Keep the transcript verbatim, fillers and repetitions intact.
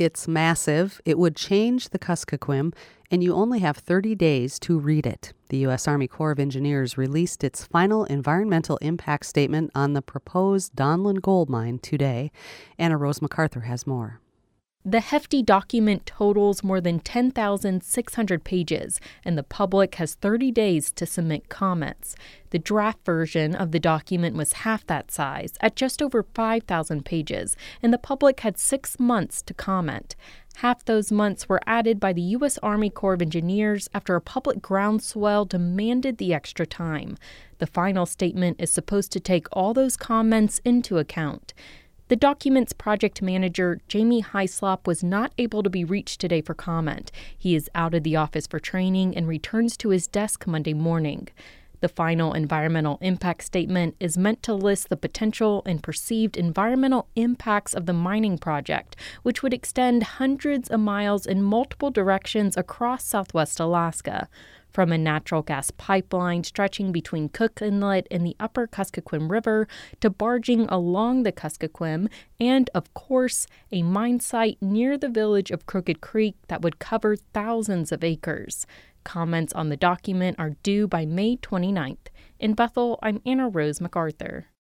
It's massive. It would change the Kuskokwim, and you only have thirty days to read it. The U S Army Corps of Engineers released its final environmental impact statement on the proposed Donlin gold mine today. Anna Rose MacArthur has more. The hefty document totals more than ten thousand six hundred pages, and the public has thirty days to submit comments. The draft version of the document was half that size, at just over five thousand pages, and the public had six months to comment. Half those months were added by the U S Army Corps of Engineers after a public groundswell demanded the extra time. The final statement is supposed to take all those comments into account. The document's project manager, Jamie Hyslop, was not able to be reached today for comment. He is out of the office for training and returns to his desk Monday morning. The final environmental impact statement is meant to list the potential and perceived environmental impacts of the mining project, which would extend hundreds of miles in multiple directions across southwest Alaska. From a natural gas pipeline stretching between Cook Inlet and the upper Kuskokwim River to barging along the Kuskokwim, and, of course, a mine site near the village of Crooked Creek that would cover thousands of acres. Comments on the document are due by May twenty-ninth. In Bethel, I'm Anna Rose MacArthur.